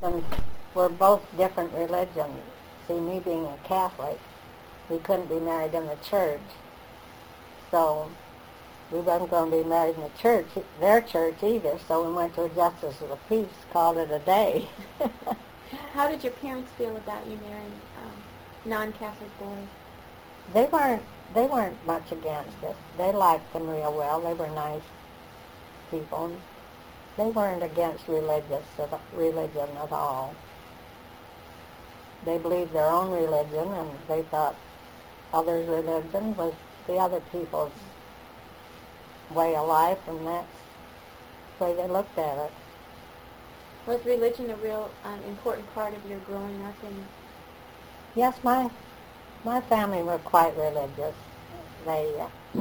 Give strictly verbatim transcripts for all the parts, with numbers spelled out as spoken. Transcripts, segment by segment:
husbands were both different religions. See, me being a Catholic, we couldn't be married in the church. So we wasn't going to be married in the church, their church either, so we went to a justice of the peace, called it a day. How did your parents feel about you marrying um, non-Catholic boys? They weren't, they weren't much against it. They liked them real well. They were nice people. They weren't against religious, religion at all. They believed their own religion, and they thought others' religion was the other people's way of life, and that's the way they looked at it. Was religion a real um, important part of your growing up? In Yes, my my family were quite religious. They uh,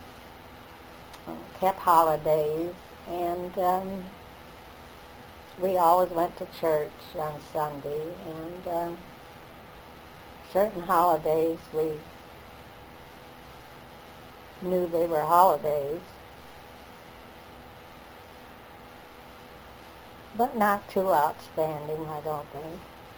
kept holidays, and um, we always went to church on Sunday, and um, certain holidays we knew they were holidays, but not too outstanding, I don't think.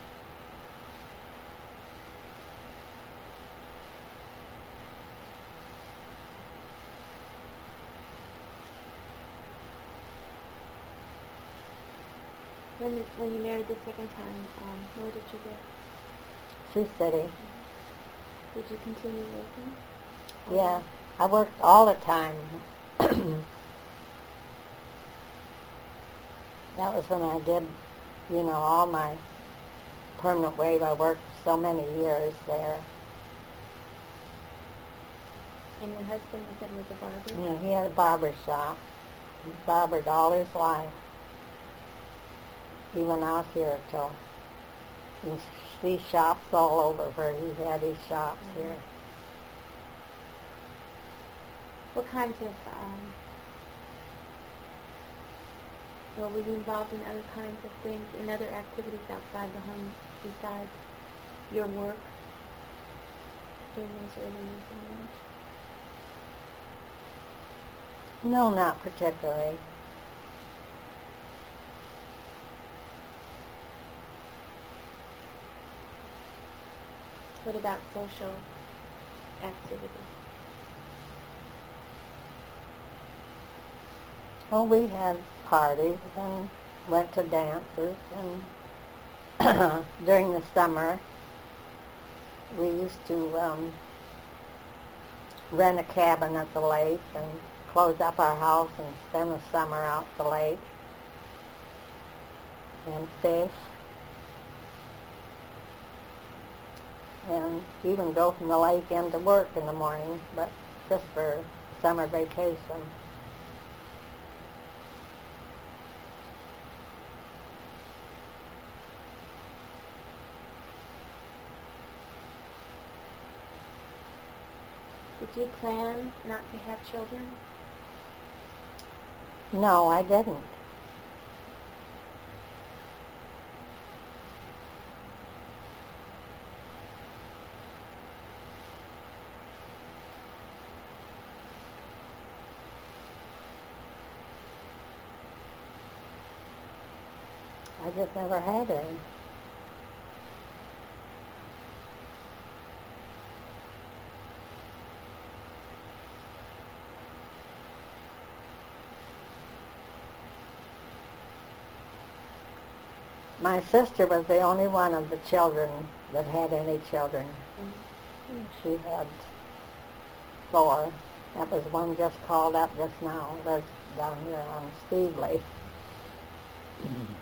when when you married the second time, um, where did you go? Sioux City. Did you continue working? Yeah, I worked all the time. That was when I did, you know, all my permanent wave. I worked so many years there. And your husband, you said, was a barber? Yeah, he had a barber shop. He barbered all his life. He went out here till you see shops all over where he had his shops mm-hmm. here. What kinds of, um, well, were you involved in other kinds of things, in other activities outside the home besides your work during those early years of marriage? No, not particularly. What about social activities? Well, we had parties and went to dances, and during the summer we used to um, rent a cabin at the lake and close up our house and spend the summer out at the lake and fish. And even go from the lake into work in the morning, but just for summer vacation. Did you plan not to have children? No, I didn't. I just never had any. My sister was the only one of the children that had any children. Mm-hmm. She had four. That was one just called up just now. Lives down here on Steveley. Mm-hmm.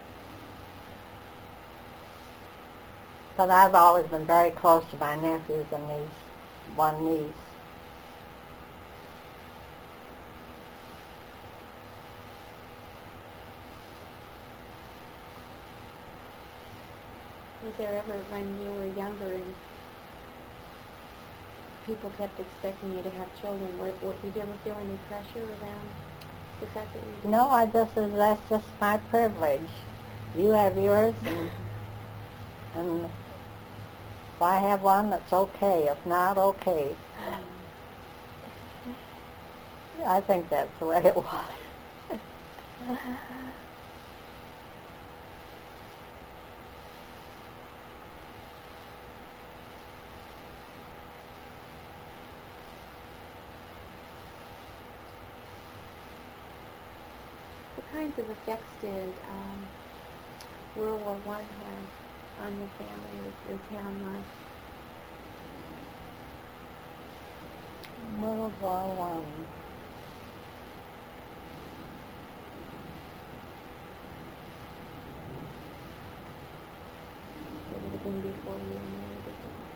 But I've always been very close to my nephews and niece, one niece. Was there ever, when you were younger and people kept expecting you to have children, what, what, did you ever feel any pressure around the fact that you did? No, I just said that's just my privilege. You have yours, and, and if I have one, that's okay. If not, okay. I think that's the way it was. kinds of effects did um, World War One have on your family or your town life? World War One. It would have been before you were married, is it?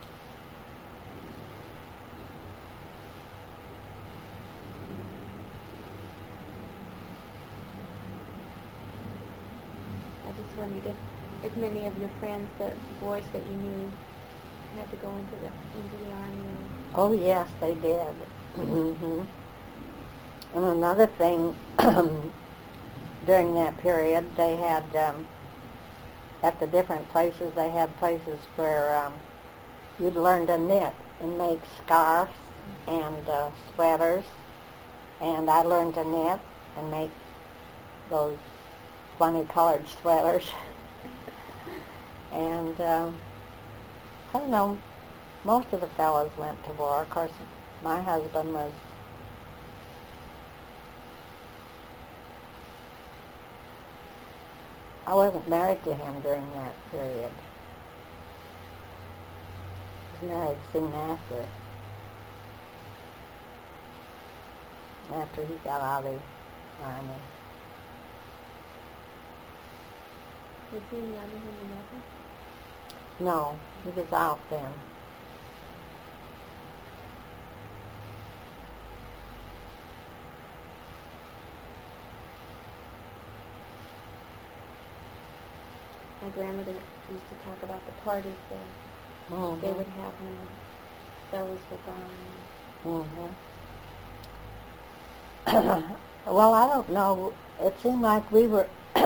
I just wondered if, if many of your friends, the boys that you knew, had to go into the into the army. Or... Oh yes, they did. hmm And another thing, during that period, they had um, at the different places, they had places where um, you'd learn to knit and make scarves and uh, sweaters. And I learned to knit and make those funny colored sweaters. and um, I don't know, most of the fellows went to war. Of course, my husband was I wasn't married to him during that period. I was married soon after. After he got out of the army. Was he in the army when you met him? No, he was out then. My grandmother used to talk about the parties that Mm-hmm. they would have when the fellows were gone. Mm-hmm. Well, I don't know. It seemed like we were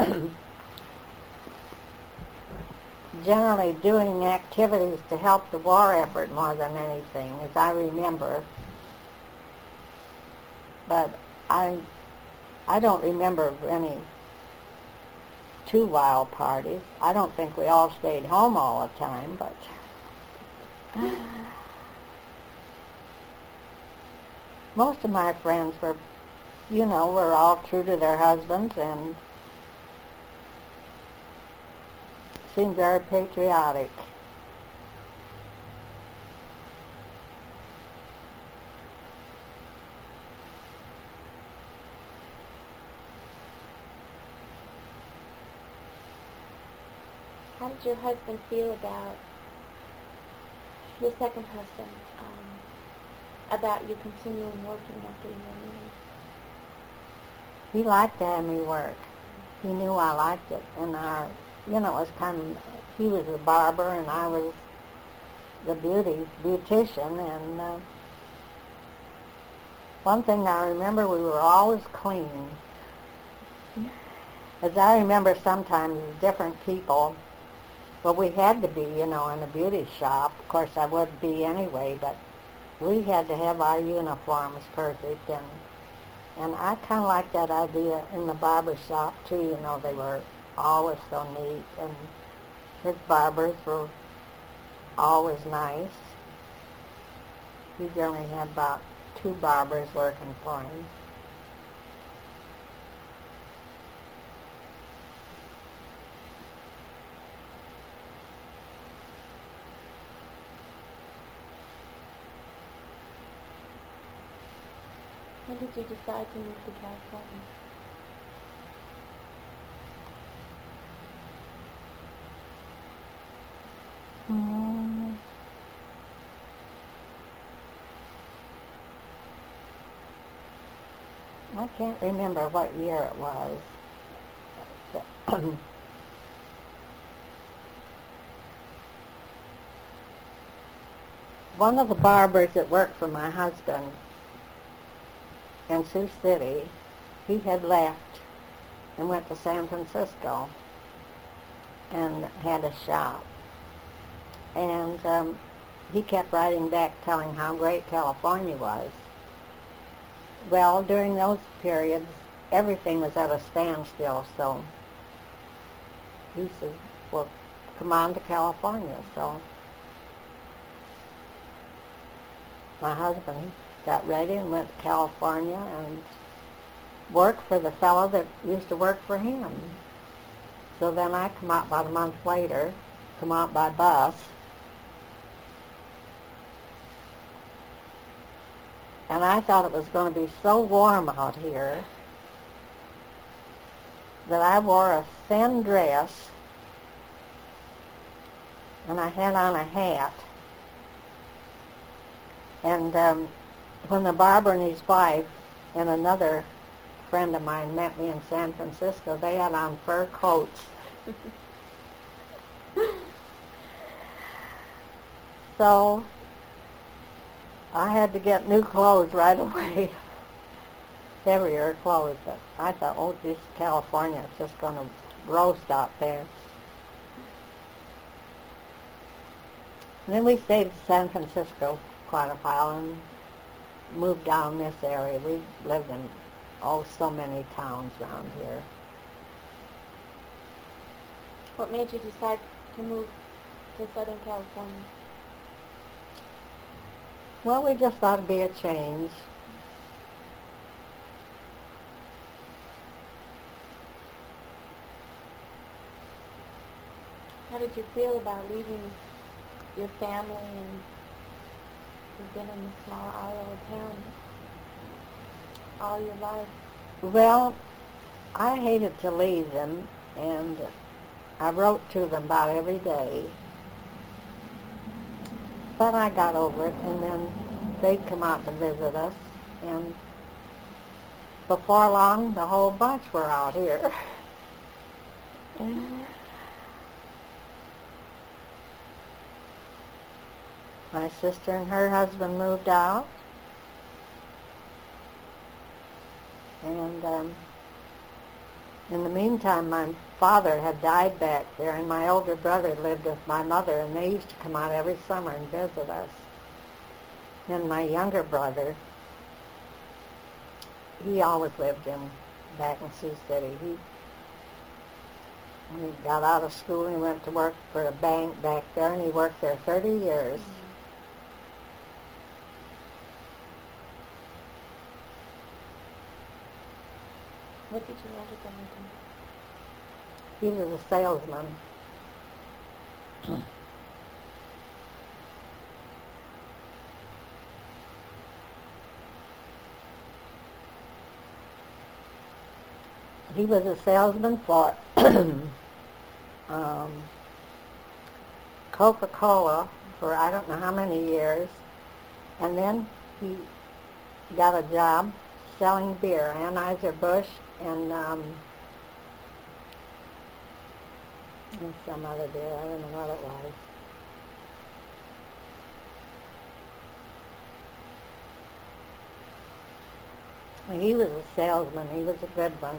generally doing activities to help the war effort more than anything, as I remember. But I, I don't remember any too wild parties. I don't think we all stayed home all the time, but most of my friends were, you know, were all true to their husbands and seemed very patriotic. How did your husband feel about, your second husband, um, about you continuing working after you were married? He liked to have me work. He knew I liked it. And our, you know, it was kind of, he was a barber and I was the beauty, beautician. And uh, one thing I remember, we were always clean. As I remember sometimes different people, well, we had to be, you know, in a beauty shop. Of course, I would be anyway, but we had to have our uniforms perfect. And and I kind of like that idea in the barber shop, too. You know, they were always so neat. And his barbers were always nice. He generally had about two barbers working for him. When did you decide to move to California? Mm. I can't remember what year it was. One of the barbers that worked for my husband in Sioux City, he had left and went to San Francisco and had a shop. And um, he kept writing back telling how great California was. Well, during those periods, everything was at a standstill, so he said, well, come on to California. So my husband got ready and went to California, and work for the fellow that used to work for him. So then I come out about a month later, come out by bus, and I thought it was going to be so warm out here that I wore a thin dress and I had on a hat. And um, when the barber and his wife and another friend of mine met me in San Francisco, they had on fur coats. So I had to get new clothes right away, heavier clothes. But I thought, oh, this California is just going to roast out there. And then we stayed in San Francisco quite a while and moved down this area. We lived in, oh, so many towns around here. What made you decide to move to Southern California? Well, we just thought it'd be a change. How did you feel about leaving your family and you've been in a small Iowa town all your life? Well, I hated to leave them, and I wrote to them about every day. But I got over it, and then they'd come out to visit us, and before long, the whole bunch were out here. My sister and her husband moved out, and um, in the meantime, my father had died back there, and my older brother lived with my mother, and they used to come out every summer and visit us. And my younger brother, he always lived in back in Sioux City. He, when he got out of school, he went to work for a bank back there, and he worked there thirty years. Mm-hmm. What did your older brother do? He was a salesman. He was a salesman for um, Coca-Cola for I don't know how many years, and then he got a job selling beer, Anheuser-Busch, and um, and some other beer. I don't know what it was. Well, he was a salesman. He was a good one.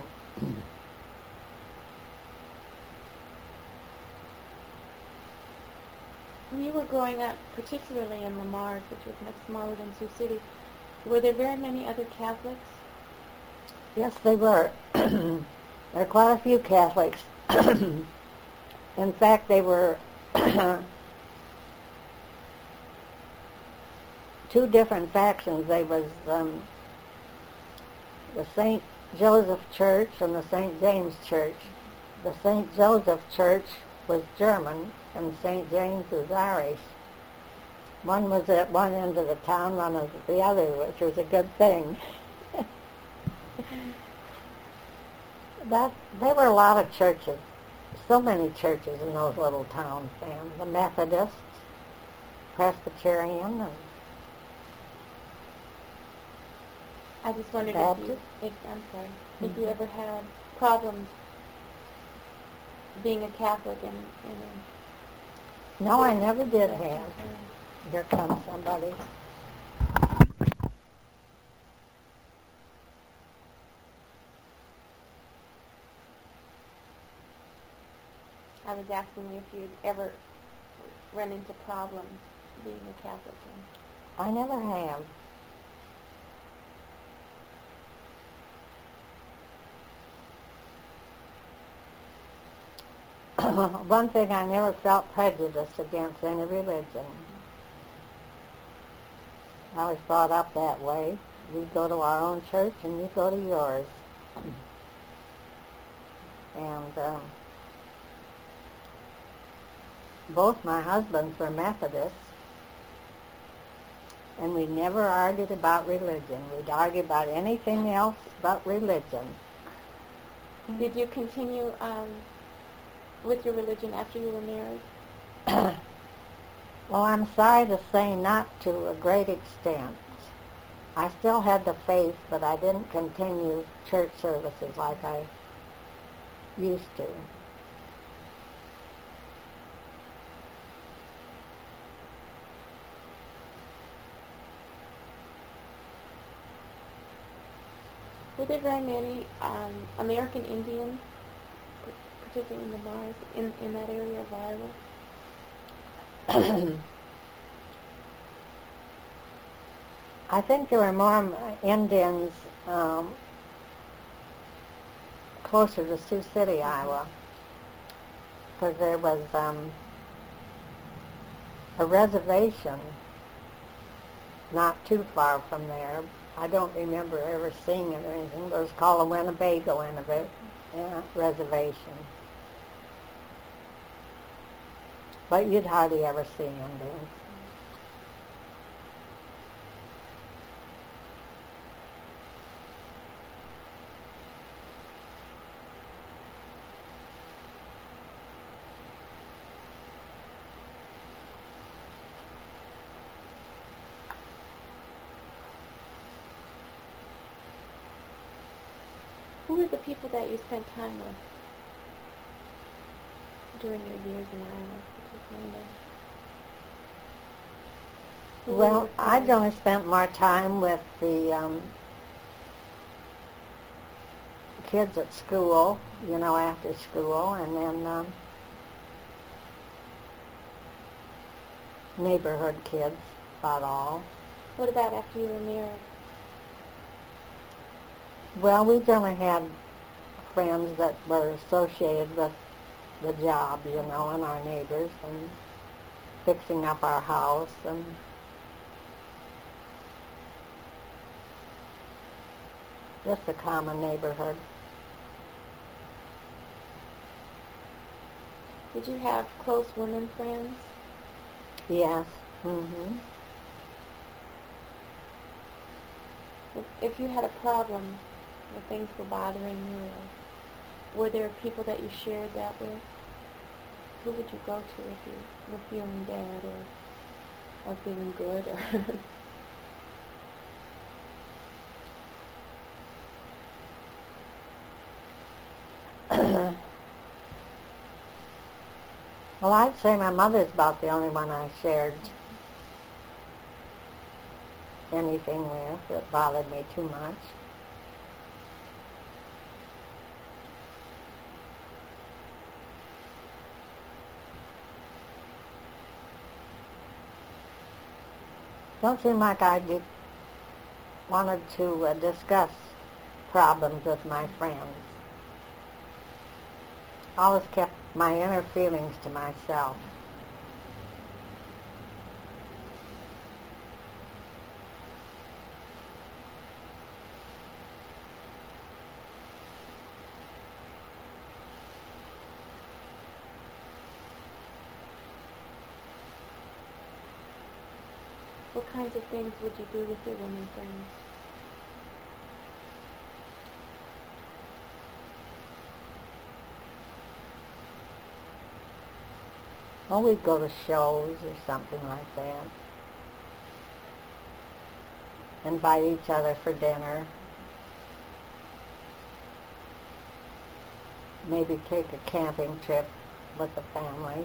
When you were growing up, particularly in Lamar, which was much smaller than Sioux City, were there very many other Catholics? Yes, they were. There were quite a few Catholics. In fact, they were two different factions. There was um, the Saint Joseph Church and the Saint James Church. The Saint Joseph Church was German, and Saint James was Irish. One was at one end of the town, one was at the other, which was a good thing. That there were a lot of churches, so many churches in those little towns then. The Methodists, Presbyterian, and I just wondered Baptist. if you, if, I'm sorry, Mm-hmm. if you ever had problems being a Catholic in, in a... No, I never did have. Here comes somebody. I was asking you if you'd ever run into problems being a Catholic. I never have. One thing, I never felt prejudice against any religion. I was brought up that way. We go to our own church and you go to yours. And um, both my husbands were Methodists, and we never argued about religion. We'd argue about anything else but religion. Did you continue um, with your religion after you were married? Well, I'm sorry to say not to a great extent. I still had the faith, but I didn't continue church services like I used to. Were there very many um, American Indians, particularly in the Mars, in, in that area of Iowa? I think there were more Indians um, closer to Sioux City, Iowa, because there was um, a reservation not too far from there. I don't remember ever seeing it or anything, but it was called the Winnebago Innova- uh, Reservation. But you'd hardly ever see Indians. Who were the people that you spent time with during your years in Iowa? Who were Well, your I'd friends? only spent more time with the um, kids at school, you know, after school, and then um, neighborhood kids, about all. What about after you were married? Well, we generally had friends that were associated with the job, you know, and our neighbors, and fixing up our house, and just a common neighborhood. Did you have close women friends? Yes. Mm-hmm. If, if you had a problem, or things were bothering you, were there people that you shared that with? Who would you go to if you were feeling bad or, or feeling good? Or Well, I'd say my mother's about the only one I shared anything with that bothered me too much. Don't seem like I did, wanted to uh, discuss problems with my friends. Always kept my inner feelings to myself. what kinds of things would you do with your women friends? Well, we'd go to shows or something like that. Invite each other for dinner. Maybe take a camping trip with the families.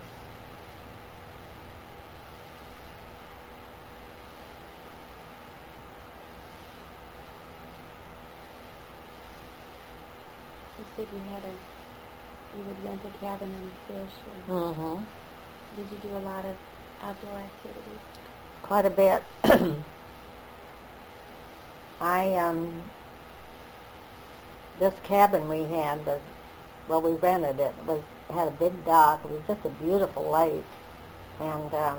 You said you had a, you would rent a cabin and fish. And Mm-hmm. did you do a lot of outdoor activities? Quite a bit. I, um, this cabin we had, was, well, we rented it, it was, had a big dock. It was just a beautiful lake. And um,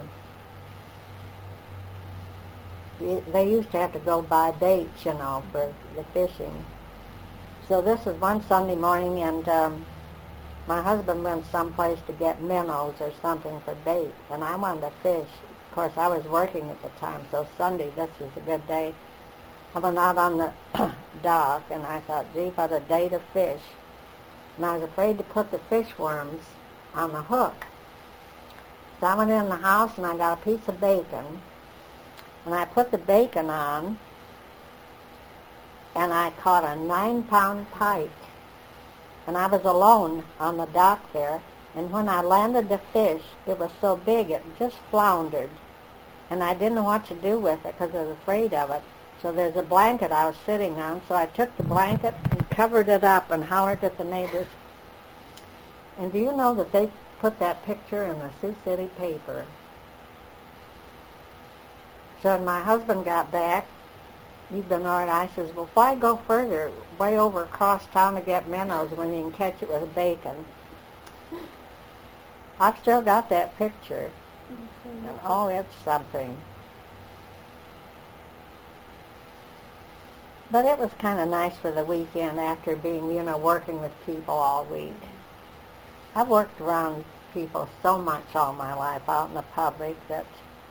y- they used to have to go buy baits, you know, for the fishing. So this is one Sunday morning, and um, my husband went someplace to get minnows or something for bait, and I wanted to fish. Of course, I was working at the time, so Sunday, this was a good day. I went out on the dock, and I thought, gee, what a day to fish. And I was afraid to put the fish worms on the hook. So I went in the house, and I got a piece of bacon, and I put the bacon on, and I caught a nine-pound pike. And I was alone on the dock there, and when I landed the fish, it was so big it just floundered. And I didn't know what to do with it because I was afraid of it. So there's a blanket I was sitting on, so I took the blanket and covered it up and hollered at the neighbors. And do you know that they put that picture in the Sioux City paper? So when my husband got back, he'd been all right. I says, well, why go further, way over across town to get minnows when you can catch it with bacon? I've still got that picture. And, oh, it's something. But it was kind of nice for the weekend after being, you know, working with people all week. I've worked around people so much all my life out in the public that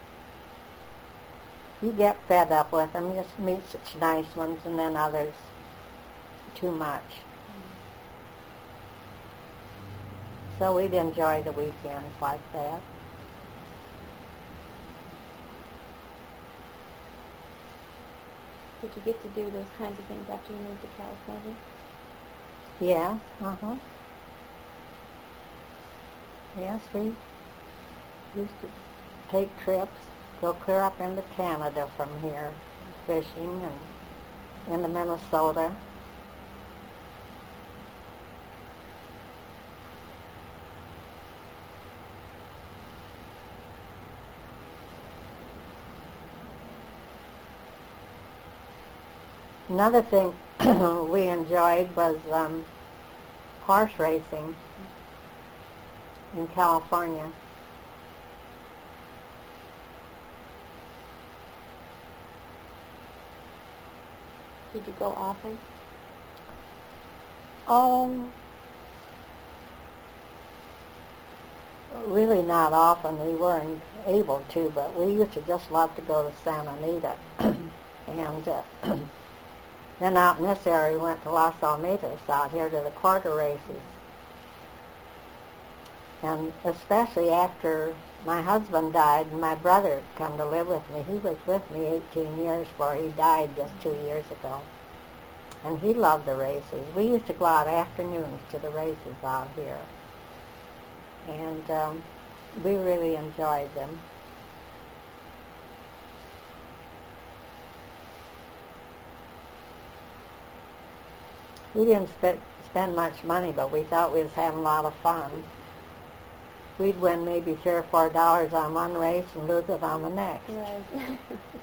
you get fed up with them. You just meet such nice ones, and then others too much. So we'd enjoy the weekends like that. Did you get to do those kinds of things after you moved to California? Yeah, uh-huh. Yes, we used to take trips, go clear up into Canada from here, fishing, and into Minnesota. Another thing we enjoyed was um, horse racing in California. Did you go often? Oh, really not often. We weren't able to, but we used to just love to go to Santa Anita. and uh, then out in this area, we went to Las Alamitas out here to the quarter races. And especially after my husband died and my brother come to live with me. He was with me eighteen years before he died just two years ago. And he loved the races. We used to go out afternoons to the races out here. And um, we really enjoyed them. We didn't sp- spend much money, but we thought we was having a lot of fun. We'd win maybe three or four dollars on one race and lose it on the next. Right.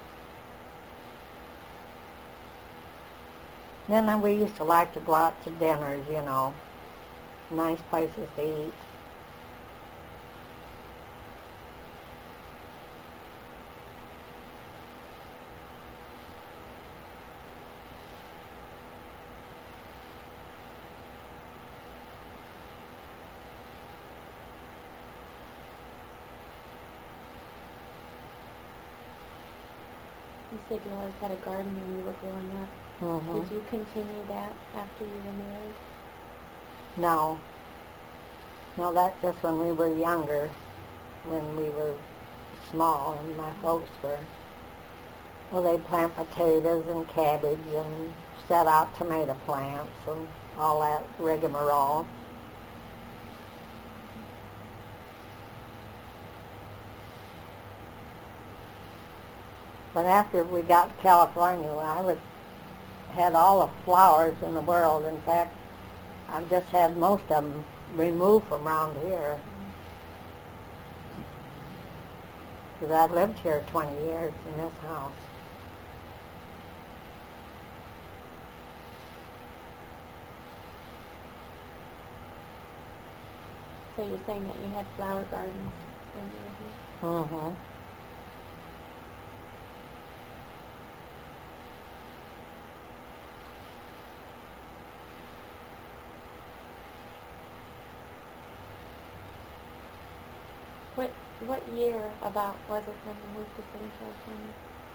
Then we used to like to go out to dinners, you know, nice places to eat. You said you always had a garden when you were growing up. Mm-hmm. Did you continue that after you were married? No. No, that's just when we were younger, when we were small, and my folks were, well, they'd plant potatoes and cabbage and set out tomato plants and all that rigmarole. But after we got to California, I was, had all the flowers in the world. In fact, I've just had most of them removed from around here. Because I've lived here twenty years in this house. So you're saying that you had flower gardens when you were here? Mm-hmm. What year about was it when you moved to Southern California?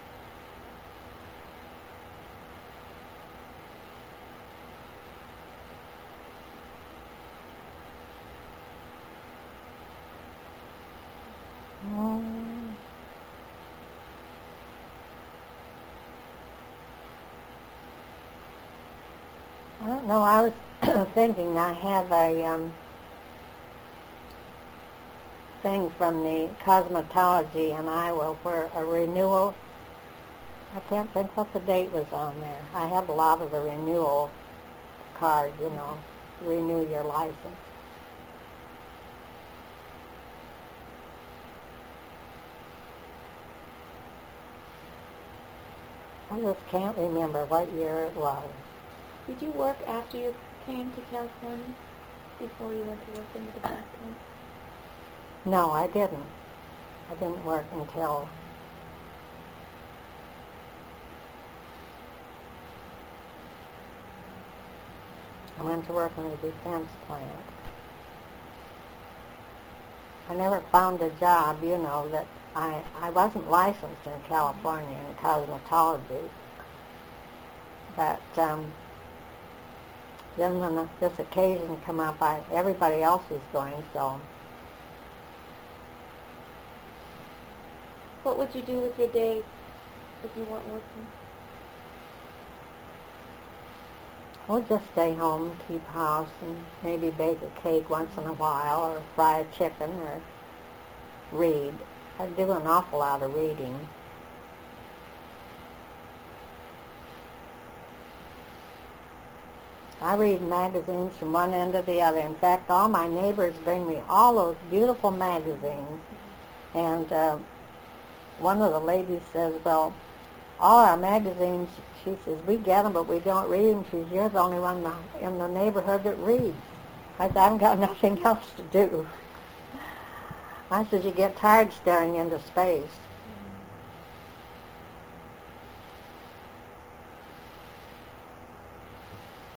Mm. I don't know. I was thinking I have a um, thing from the cosmetology in Iowa for a renewal. I can't think what the date was on there. I have a lot of the renewal card, you know, renew your license. I just can't remember what year it was. Did you work after you came to California? Before you went to work in the department? No, I didn't. I didn't work until I went to work in a defense plant. I never found a job, you know, that I, I wasn't licensed in California in cosmetology. But um, then when this occasion came up, I, everybody else was going, so. What would you do with your days if you weren't working? We'll just stay home, keep house, and maybe bake a cake once in a while, or fry a chicken, or read. I do an awful lot of reading. I read magazines from one end to the other. In fact, all my neighbors bring me all those beautiful magazines. And uh, one of the ladies says, well, all our magazines, she says, we get them, but we don't read them. She says, you're the only one in the neighborhood that reads. I said, I haven't got nothing else to do. I said, you get tired staring into space.